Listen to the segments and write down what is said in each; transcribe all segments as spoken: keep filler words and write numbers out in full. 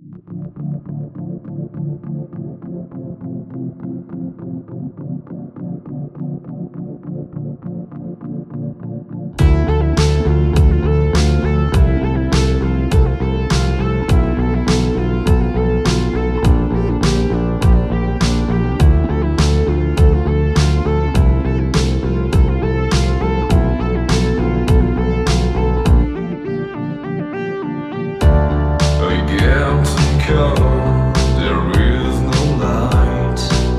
There is no light.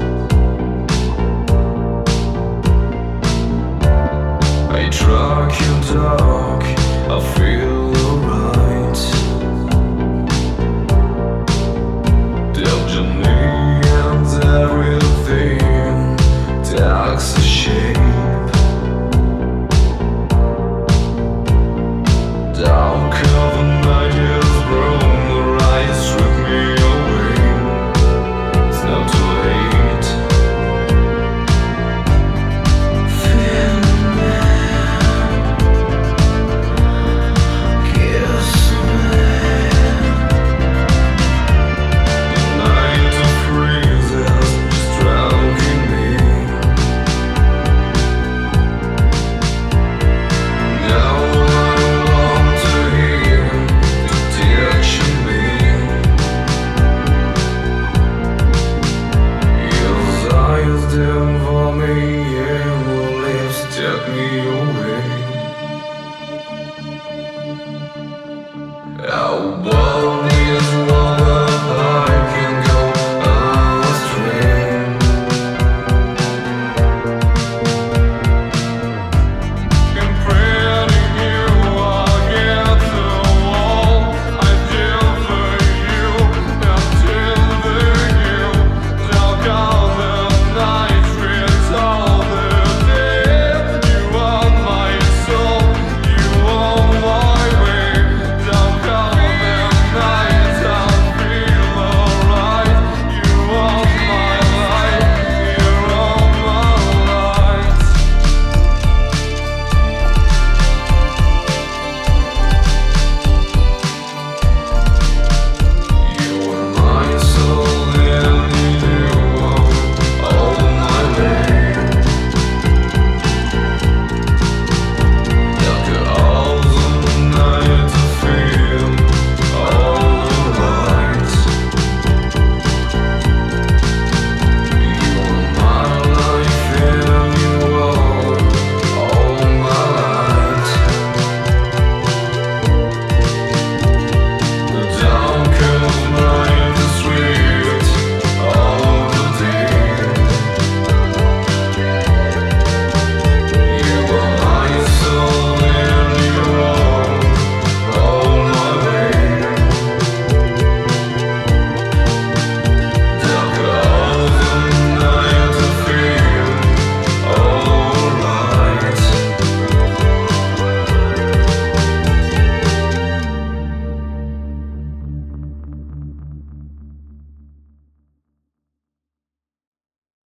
I track you dark, I feel alright. The journey and everything takes a shape. Down cover night is broken. Strip me away. It's not too late. Feel me, kiss me. The night freezes, stroking me. Now I want to hear the touching me. Down for me and will lips take me away. Oh, boy.